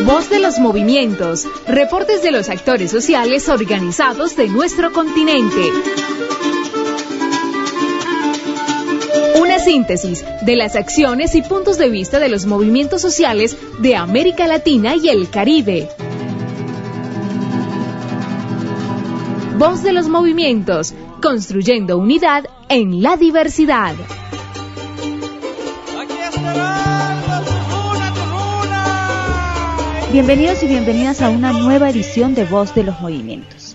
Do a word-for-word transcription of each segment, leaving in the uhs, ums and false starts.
Voz de los movimientos, reportes de los actores sociales organizados de nuestro continente. Una síntesis de las acciones y puntos de vista de los movimientos sociales de América Latina y el Caribe. Voz de los movimientos, construyendo unidad en la diversidad. Bienvenidos y bienvenidas a una nueva edición de Voz de los Movimientos.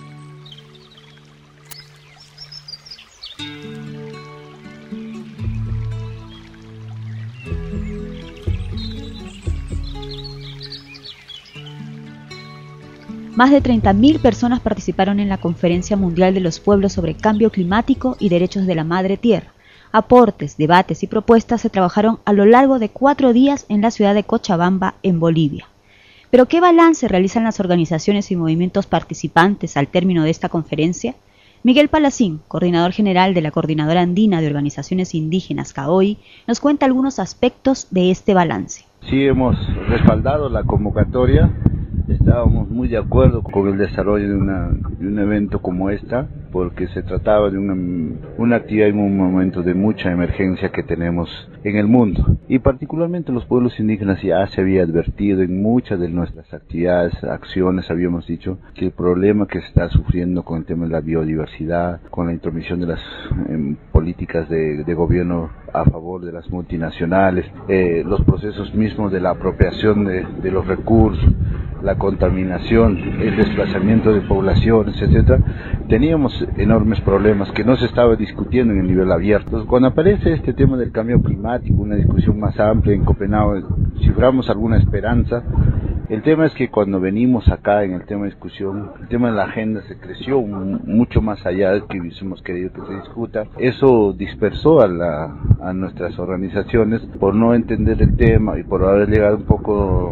Más de treinta mil personas participaron en la Conferencia Mundial de los Pueblos sobre Cambio Climático y Derechos de la Madre Tierra. Aportes, debates y propuestas se trabajaron a lo largo de cuatro días en la ciudad de Cochabamba, en Bolivia. ¿Pero qué balance realizan las organizaciones y movimientos participantes al término de esta conferencia? Miguel Palacín, coordinador general de la Coordinadora Andina de Organizaciones Indígenas, C A O I, nos cuenta algunos aspectos de este balance. Sí, hemos respaldado la convocatoria. Estábamos muy de acuerdo con el desarrollo de, una, de un evento como esta, porque se trataba de una, una actividad en un momento de mucha emergencia que tenemos en el mundo. Y particularmente los pueblos indígenas ya se había advertido en muchas de nuestras actividades, acciones, habíamos dicho que el problema que se está sufriendo con el tema de la biodiversidad, con la intromisión de las eh, políticas de, de gobierno a favor de las multinacionales, eh, los procesos mismos de la apropiación de, de los recursos, la contaminación, el desplazamiento de poblaciones, etcétera, teníamos enormes problemas que no se estaba discutiendo en el nivel abierto. Entonces, cuando aparece este tema del cambio climático, una discusión más amplia en Copenhague, ciframos alguna esperanza. El tema es que cuando venimos acá en el tema de discusión, el tema de la agenda se creció mucho más allá de que hubiésemos querido que se discuta. Eso dispersó a, la, a nuestras organizaciones por no entender el tema y por haber llegado un poco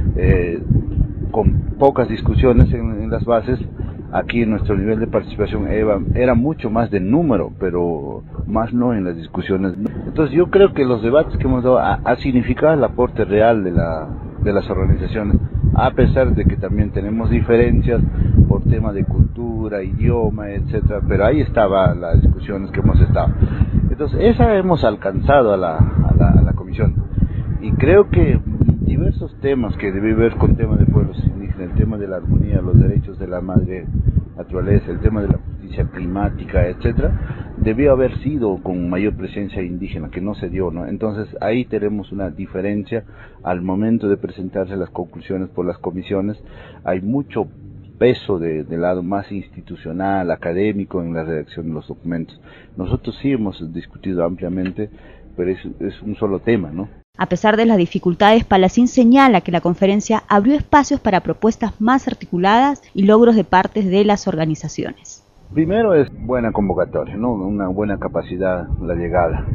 eh, con pocas discusiones en, en las bases. Aquí nuestro nivel de participación era, era mucho más de número, pero más no en las discusiones. Entonces yo creo que los debates que hemos dado ha, ha significado el aporte real de, la, de las organizaciones, a pesar de que también tenemos diferencias por tema de cultura, idioma, etcétera, pero ahí estaban las discusiones que hemos estado. Entonces esa hemos alcanzado a la, a la, a la comisión, y creo que diversos temas que debe ver con temas de pueblos indígenas, el tema de la armonía, los derechos de la madre naturaleza, el tema de la justicia climática, etcétera, debió haber sido con mayor presencia indígena, que no se dio, ¿no? Entonces ahí tenemos una diferencia al momento de presentarse las conclusiones por las comisiones. Hay mucho peso de, del lado más institucional, académico en la redacción de los documentos. Nosotros sí hemos discutido ampliamente, pero es, es un solo tema, ¿no? A pesar de las dificultades, Palacín señala que la conferencia abrió espacios para propuestas más articuladas y logros de partes de las organizaciones. Primero es buena convocatoria, ¿no? Una buena capacidad, la llegada.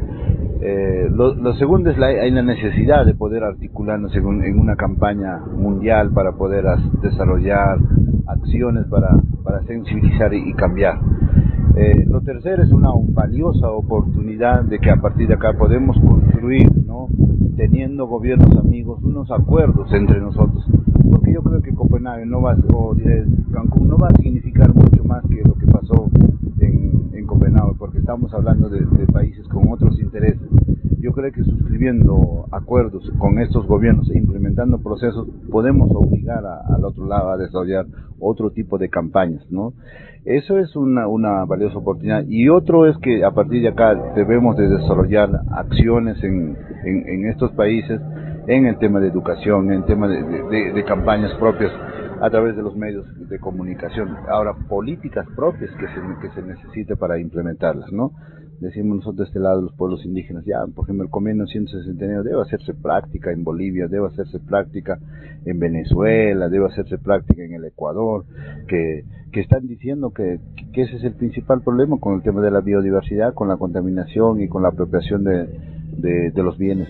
Eh, lo, lo segundo es la, hay la necesidad de poder articularnos en, un, en una campaña mundial para poder as, desarrollar acciones para, para sensibilizar y, y cambiar. Eh, lo tercero es una valiosa oportunidad de que a partir de acá podemos construir, ¿no?, teniendo gobiernos amigos, unos acuerdos entre nosotros, porque yo creo que Copenhague no va, o diré, Cancún no va a significar mucho más que lo que pasó en, en Copenhague, porque estamos hablando de, de países con otros intereses. Yo creo que suscribiendo acuerdos con estos gobiernos e implementando procesos podemos obligar a, al otro lado a desarrollar otro tipo de campañas, ¿no? Eso es una, una valiosa oportunidad. Y otro es que a partir de acá debemos de desarrollar acciones en, en, en estos países en el tema de educación, en el tema de, de, de campañas propias a través de los medios de comunicación. Ahora, políticas propias que se, que se necesite para implementarlas, ¿no? Decimos nosotros de este lado, los pueblos indígenas, ya, por ejemplo, el convenio ciento sesenta y nueve debe hacerse práctica en Bolivia, debe hacerse práctica en Venezuela, debe hacerse práctica en el Ecuador, que, que están diciendo que, que ese es el principal problema con el tema de la biodiversidad, con la contaminación y con la apropiación de, de, de los bienes.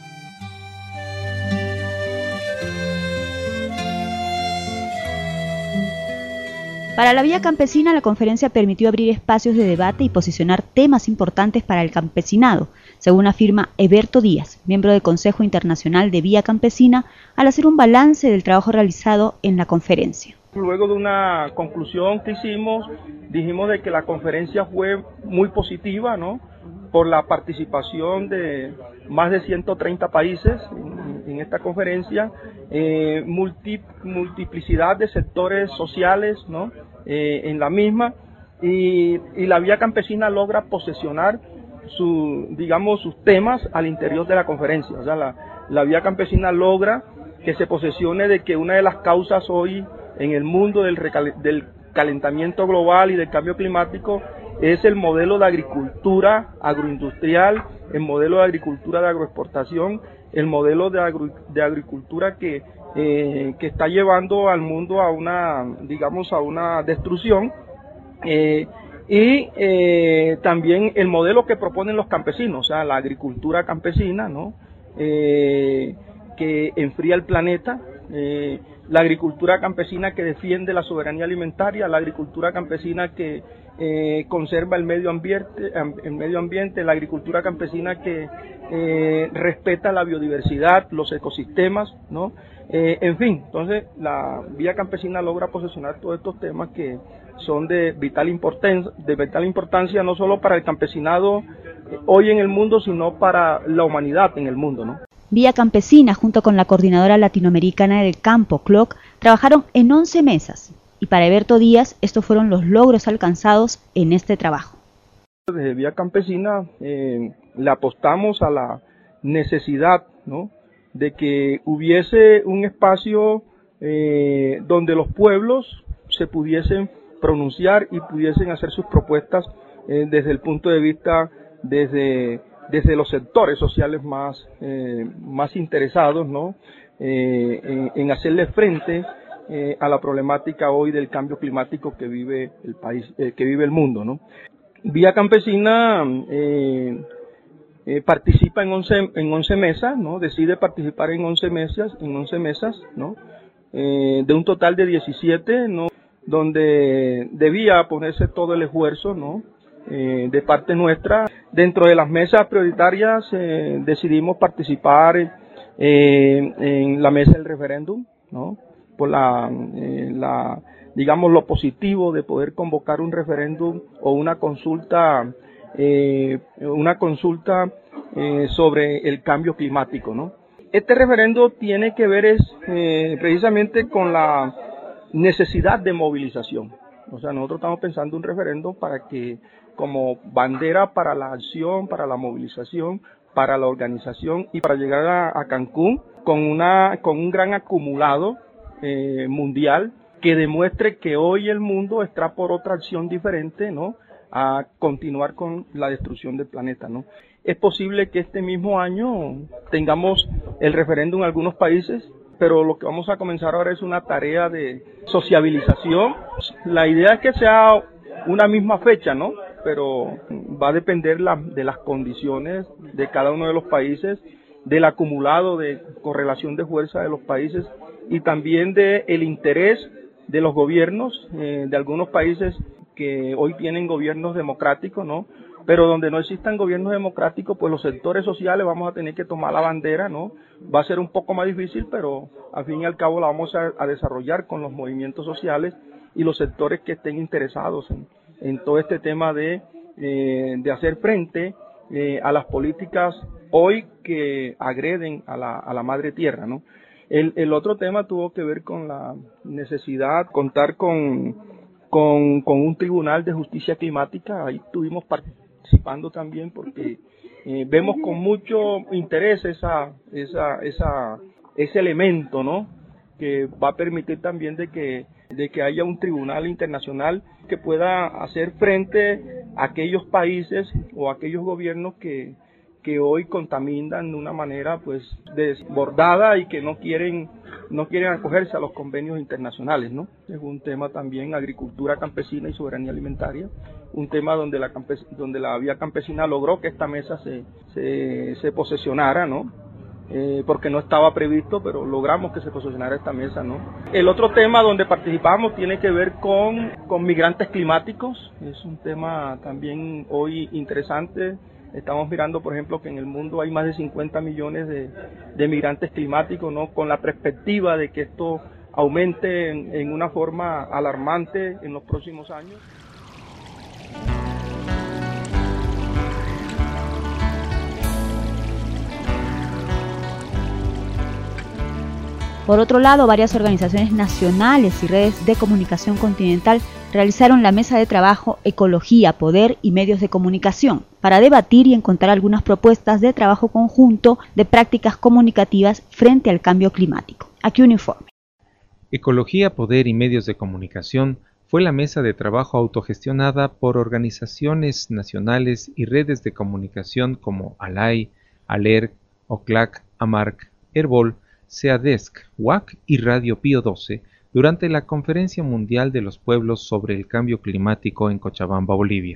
Para la Vía Campesina, la conferencia permitió abrir espacios de debate y posicionar temas importantes para el campesinado, según afirma Eberto Díaz, miembro del Consejo Internacional de Vía Campesina, al hacer un balance del trabajo realizado en la conferencia. Luego de una conclusión que hicimos, dijimos de que la conferencia fue muy positiva, ¿no?, por la participación de más de ciento treinta países en, en esta conferencia, eh, multi, multiplicidad de sectores sociales, ¿no?, eh, en la misma, y, y la Vía Campesina logra posesionar su, digamos, sus temas al interior de la conferencia. O sea, la, la Vía Campesina logra que se posesione de que una de las causas hoy en el mundo del, recal, del calentamiento global y del cambio climático es el modelo de agricultura agroindustrial, el modelo de agricultura de agroexportación, el modelo de, agro, de agricultura que, eh, que está llevando al mundo a una, digamos, a una destrucción, eh, y eh, también el modelo que proponen los campesinos, o sea, la agricultura campesina, ¿no?, eh, que enfría el planeta, eh, la agricultura campesina que defiende la soberanía alimentaria, la agricultura campesina que eh, conserva el medio ambiente, el medio ambiente, la agricultura campesina que eh, respeta la biodiversidad, los ecosistemas, ¿no? Eh, en fin, entonces la Vía Campesina logra posesionar todos estos temas que son de vital importancia, de vital importancia no solo para el campesinado hoy en el mundo, sino para la humanidad en el mundo, ¿no? Vía Campesina, junto con la Coordinadora Latinoamericana del Campo, C L O C, trabajaron en once mesas, y para Eberto Díaz estos fueron los logros alcanzados en este trabajo. Desde Vía Campesina eh, le apostamos a la necesidad, ¿no?, de que hubiese un espacio eh, donde los pueblos se pudiesen pronunciar y pudiesen hacer sus propuestas eh, desde el punto de vista, desde... desde los sectores sociales más, eh, más interesados, ¿no?, eh, en, en hacerle frente eh, a la problemática hoy del cambio climático que vive el país, eh, que vive el mundo, ¿no? Vía Campesina eh, eh, participa en once, en once mesas, ¿no?, decide participar en once mesas, en once mesas, ¿no?, eh, de un total de diecisiete, ¿no?, donde debía ponerse todo el esfuerzo, ¿no?, Eh, de parte nuestra. Dentro de las mesas prioritarias eh, decidimos participar eh, en la mesa del referéndum, ¿no?, por la, eh, la, digamos, lo positivo de poder convocar un referéndum o una consulta, eh, una consulta eh, sobre el cambio climático, ¿no? Este referéndum tiene que ver es eh, precisamente con la necesidad de movilización. O sea, nosotros estamos pensando un referéndum para que, como bandera para la acción, para la movilización, para la organización y para llegar a, a Cancún con una con un gran acumulado eh, mundial que demuestre que hoy el mundo está por otra acción diferente, ¿no?, a continuar con la destrucción del planeta, ¿no? Es posible que este mismo año tengamos el referéndum en algunos países, pero lo que vamos a comenzar ahora es una tarea de sociabilización. La idea es que sea una misma fecha, ¿no?, pero va a depender la, de las condiciones de cada uno de los países, del acumulado de correlación de fuerza de los países y también de el interés de los gobiernos eh, de algunos países que hoy tienen gobiernos democráticos, ¿no?, pero donde no existan gobiernos democráticos, pues los sectores sociales vamos a tener que tomar la bandera, ¿no? Va a ser un poco más difícil, pero al fin y al cabo la vamos a, a desarrollar con los movimientos sociales y los sectores que estén interesados en, en todo este tema de, eh, de hacer frente eh, a las políticas hoy que agreden a la, a la madre tierra, ¿no? El, el otro tema tuvo que ver con la necesidad de contar con, con, con un tribunal de justicia climática. Ahí tuvimos participando también porque eh, vemos con mucho interés esa, esa, esa, ese elemento, ¿no?, que va a permitir también de que, de que haya un tribunal internacional que pueda hacer frente a aquellos países o a aquellos gobiernos que, que hoy contaminan de una manera pues desbordada y que no quieren no quieren acogerse a los convenios internacionales, ¿no? Es un tema también agricultura campesina y soberanía alimentaria, un tema donde la campes, donde la Vía Campesina logró que esta mesa se se, se posesionara, ¿no? Eh, porque no estaba previsto, pero logramos que se posesionara esta mesa, ¿no? El otro tema donde participamos tiene que ver con, con migrantes climáticos, es un tema también hoy interesante. Estamos mirando, por ejemplo, que en el mundo hay más de cincuenta millones de, de migrantes climáticos, ¿no? Con la perspectiva de que esto aumente en, en una forma alarmante en los próximos años. Por otro lado, varias organizaciones nacionales y redes de comunicación continental realizaron la mesa de trabajo Ecología, Poder y Medios de Comunicación para debatir y encontrar algunas propuestas de trabajo conjunto de prácticas comunicativas frente al cambio climático. Aquí un informe. Ecología, Poder y Medios de Comunicación fue la mesa de trabajo autogestionada por organizaciones nacionales y redes de comunicación como ALAI, ALERC, OCLAC, AMARC, Herbol, SEADESC, U A C y Radio Pío doce durante la Conferencia Mundial de los Pueblos sobre el Cambio Climático en Cochabamba, Bolivia.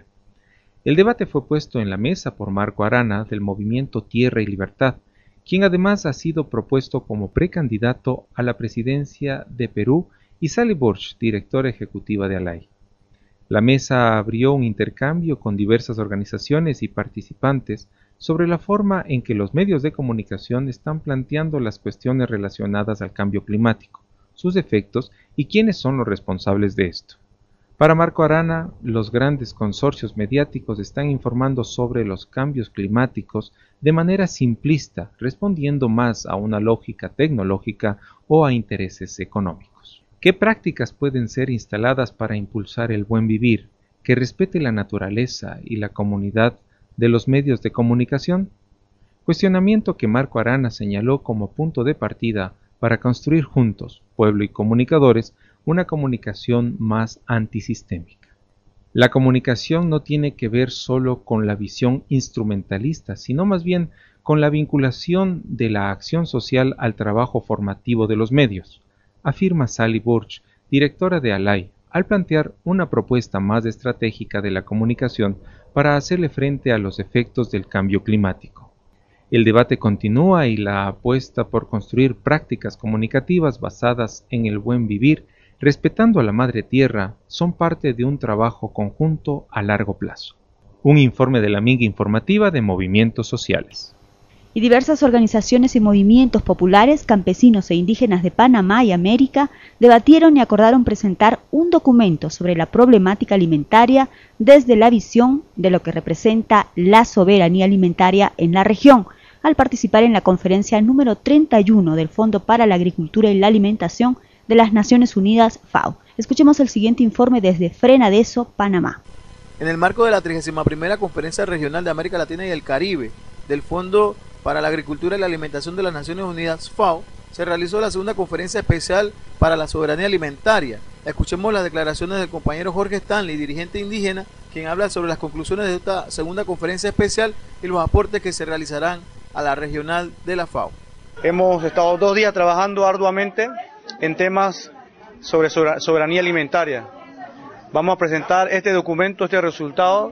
El debate fue puesto en la mesa por Marco Arana del movimiento Tierra y Libertad, quien además ha sido propuesto como precandidato a la presidencia de Perú, y Sally Burch, directora ejecutiva de ALAI. La mesa abrió un intercambio con diversas organizaciones y participantes sobre la forma en que los medios de comunicación están planteando las cuestiones relacionadas al cambio climático, sus efectos y quiénes son los responsables de esto. Para Marco Arana, los grandes consorcios mediáticos están informando sobre los cambios climáticos de manera simplista, respondiendo más a una lógica tecnológica o a intereses económicos. ¿Qué prácticas pueden ser instaladas para impulsar el buen vivir, que respete la naturaleza y la comunidad de los medios de comunicación? Cuestionamiento que Marco Arana señaló como punto de partida para construir juntos, pueblo y comunicadores, una comunicación más antisistémica. La comunicación no tiene que ver solo con la visión instrumentalista, sino más bien con la vinculación de la acción social al trabajo formativo de los medios, afirma Sally Burch, directora de ALAI, al plantear una propuesta más estratégica de la comunicación para hacerle frente a los efectos del cambio climático. El debate continúa y la apuesta por construir prácticas comunicativas basadas en el buen vivir, respetando a la madre tierra, son parte de un trabajo conjunto a largo plazo. Un informe de la Minga Informativa de Movimientos Sociales. Y diversas organizaciones y movimientos populares, campesinos e indígenas de Panamá y América debatieron y acordaron presentar un documento sobre la problemática alimentaria desde la visión de lo que representa la soberanía alimentaria en la región, al participar en la conferencia número treinta y uno del Fondo para la Agricultura y la Alimentación de las Naciones Unidas, FAO. Escuchemos el siguiente informe desde Frenadeso, Panamá. En el marco de la trigésima primera Conferencia Regional de América Latina y el Caribe del Fondo para la Agricultura y la Alimentación de las Naciones Unidas, FAO, se realizó la segunda conferencia especial para la soberanía alimentaria. Escuchemos las declaraciones del compañero Jorge Stanley, dirigente indígena, quien habla sobre las conclusiones de esta segunda conferencia especial y los aportes que se realizarán a la regional de la FAO. Hemos estado dos días trabajando arduamente en temas sobre soberanía alimentaria. Vamos a presentar este documento, este resultado,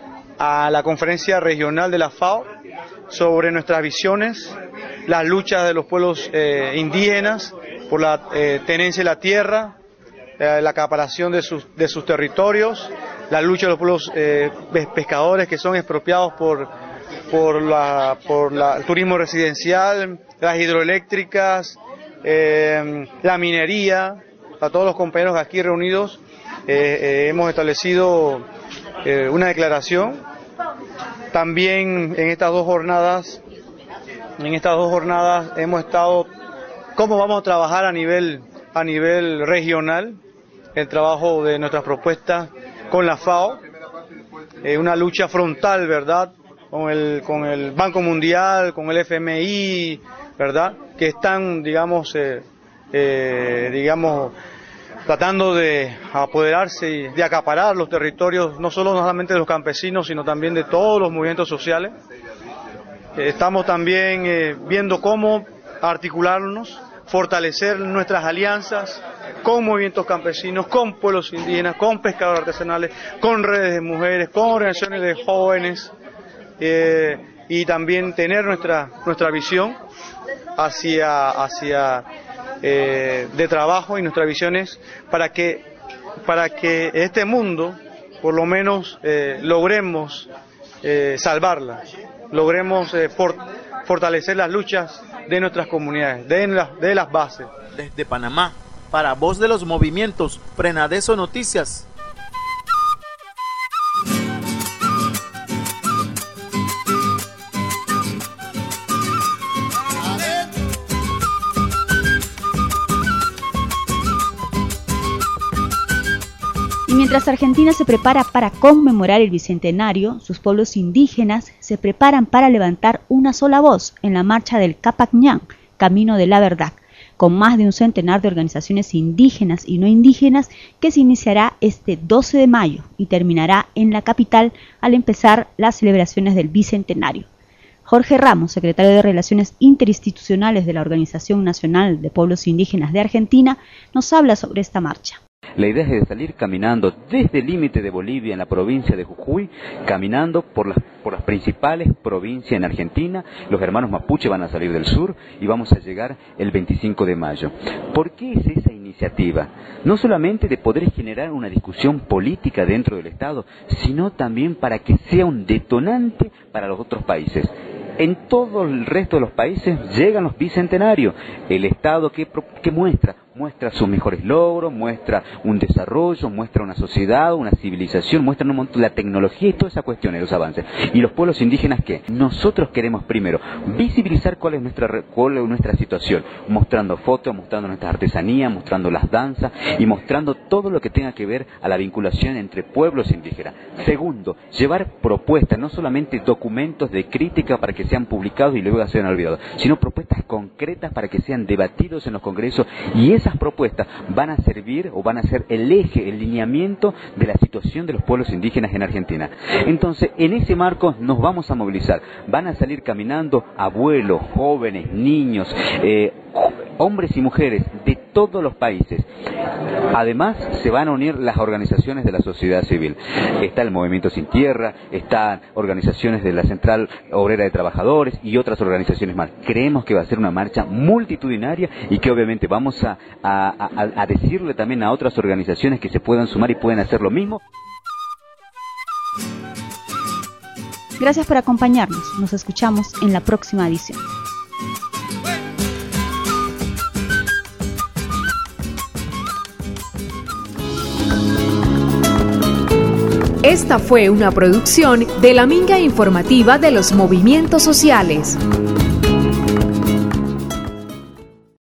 a la conferencia regional de la FAO sobre nuestras visiones, las luchas de los pueblos eh, indígenas por la eh, tenencia de la tierra, eh, la acaparación de sus, de sus territorios, la lucha de los pueblos eh, pescadores que son expropiados por, por, la, por la, el turismo residencial, las hidroeléctricas, eh, la minería. A todos los compañeros aquí reunidos eh, eh, hemos establecido eh, una declaración. También en estas dos jornadas, en estas dos jornadas hemos estado cómo vamos a trabajar a nivel a nivel regional, el trabajo de nuestras propuestas con la FAO, eh, una lucha frontal, ¿verdad? Con el con el Banco Mundial, con el F M I, ¿verdad? Que están, digamos, eh, eh, digamos, tratando de apoderarse y de acaparar los territorios, no solo solamente de los campesinos, sino también de todos los movimientos sociales. Estamos también eh, viendo cómo articularnos, fortalecer nuestras alianzas con movimientos campesinos, con pueblos indígenas, con pescadores artesanales, con redes de mujeres, con organizaciones de jóvenes, eh, y también tener nuestra, nuestra visión hacia... hacia Eh, de trabajo y nuestras visiones para que para que este mundo por lo menos eh, logremos eh, salvarla, logremos eh, for, fortalecer las luchas de nuestras comunidades, de, la, de las bases. Desde Panamá, para Voz de los Movimientos, Frenadeso Noticias. Y mientras Argentina se prepara para conmemorar el Bicentenario, sus pueblos indígenas se preparan para levantar una sola voz en la marcha del Capac Ñan, Camino de la Verdad, con más de un centenar de organizaciones indígenas y no indígenas, que se iniciará este doce de mayo y terminará en la capital al empezar las celebraciones del Bicentenario. Jorge Ramos, secretario de Relaciones Interinstitucionales de la Organización Nacional de Pueblos Indígenas de Argentina, nos habla sobre esta marcha. La idea es de salir caminando desde el límite de Bolivia en la provincia de Jujuy, caminando por las, por las principales provincias en Argentina. Los hermanos mapuche van a salir del sur y vamos a llegar el veinticinco de mayo. ¿Por qué es esa iniciativa? No solamente de poder generar una discusión política dentro del Estado, sino también para que sea un detonante para los otros países. En todo el resto de los países llegan los bicentenarios. El Estado que, que muestra, muestra sus mejores logros, muestra un desarrollo, muestra una sociedad, una civilización, muestra un montón, la tecnología y toda esa cuestión, los avances. ¿Y los pueblos indígenas qué? Nosotros queremos primero visibilizar cuál es nuestra, cuál es nuestra situación, mostrando fotos, mostrando nuestras artesanías, mostrando las danzas y mostrando todo lo que tenga que ver a la vinculación entre pueblos indígenas. Segundo, llevar propuestas, no solamente documentos de crítica para que sean publicados y luego sean olvidados, sino propuestas concretas para que sean debatidos en los congresos, y esas propuestas van a servir o van a ser el eje, el lineamiento de la situación de los pueblos indígenas en Argentina. Entonces, en ese marco nos vamos a movilizar. Van a salir caminando abuelos, jóvenes, niños, eh, hombres y mujeres de todos los países. Además, se van a unir las organizaciones de la sociedad civil. Está el Movimiento Sin Tierra, están organizaciones de la Central Obrera de Trabajadores y otras organizaciones más. Creemos que va a ser una marcha multitudinaria y que obviamente vamos a, a, a, a decirle también a otras organizaciones que se puedan sumar y pueden hacer lo mismo. Gracias por acompañarnos. Nos escuchamos en la próxima edición. Esta fue una producción de la Minga Informativa de los Movimientos Sociales.